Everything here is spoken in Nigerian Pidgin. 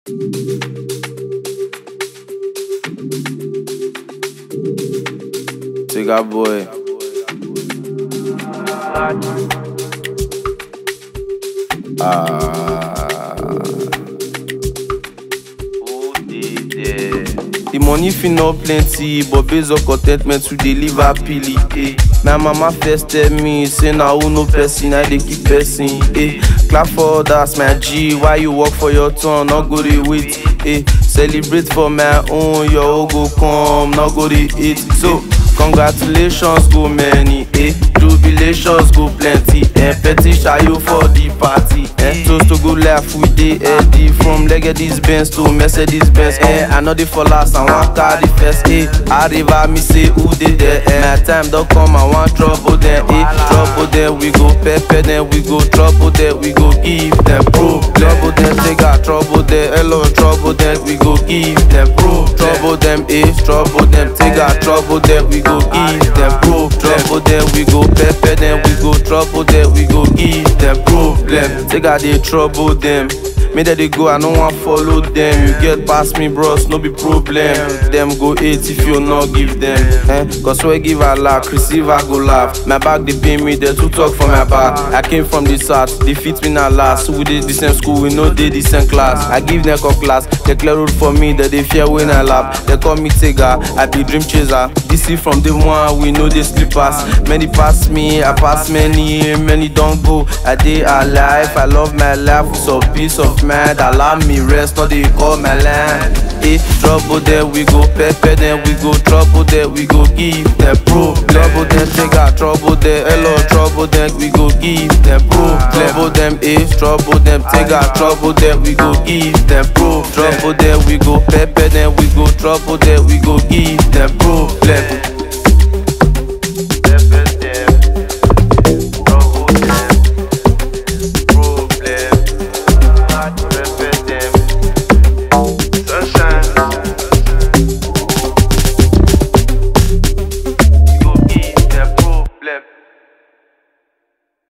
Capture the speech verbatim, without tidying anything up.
Tigger boy. Ah. The money fit not plenty, but based on contentment to deliver happily. Eh. My mama first tell me, say na who no person, I dey keep person. Eh. Clap for others, my G. Why you work for your turn? Not go dey wait. Eh. Celebrate for my own, your own go come, not go dey eat. So congratulations go many, eh? Jubilations go plenty, eh? Petition you for the party, eh? Toast to go laugh with the Eddie, from Legacy's Benz to Mercedes Benz, eh? I know the for last, I want carry first, eh? Arriva me say who did there, eh? My time don't come, I want trouble them, eh? Trouble them, we go pepper them, we go trouble them, we go give them pro. Trouble them, they got trouble them, hello trouble them, we go give them pro. Trouble them, eh? Trouble them, they got trouble them, we go give them pro. Trouble them, we go pepper them, we go trouble them, we go give them problem. They got they trouble them. Me that they go, I don't want follow them. You get past me, bros, no be problem. Them go hate if you not give them. Eh? Cause when I give a laugh, receive I go laugh. My back they pay me, they too talk for my back. I came from the south, they fit me not last. So we did the same school, we know they the same class. I give them a class, they clear road for me, that they fear when I laugh. They call me Tigger, I be dream chaser. This is from the one, we know they sleepers. Many pass me, I pass many, many don't go. I day alive, I love my life, so peace of mind. Allow me rest, not they call my land. Eh, trouble there, we go pepper them, we go trouble there, we go give them pro. Trouble them, take out trouble there, hello trouble them, we go give them pro. Trouble them, eh, trouble them, take out trouble there, we go give them pro. Trouble there, we go pepper them, we go trouble there, we go give them pro.